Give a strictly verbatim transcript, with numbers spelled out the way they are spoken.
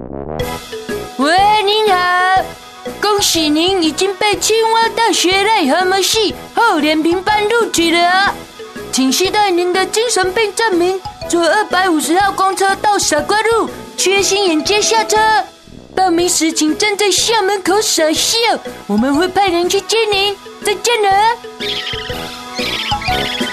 喂，您好，恭喜您已经被清华大学癞蛤蟆系厚脸皮班录取了啊！请携带您的精神病证明，坐二百五十号公车到傻瓜路缺心眼街下车。报名时请站在校门口傻笑，我们会派人去接您。再见了。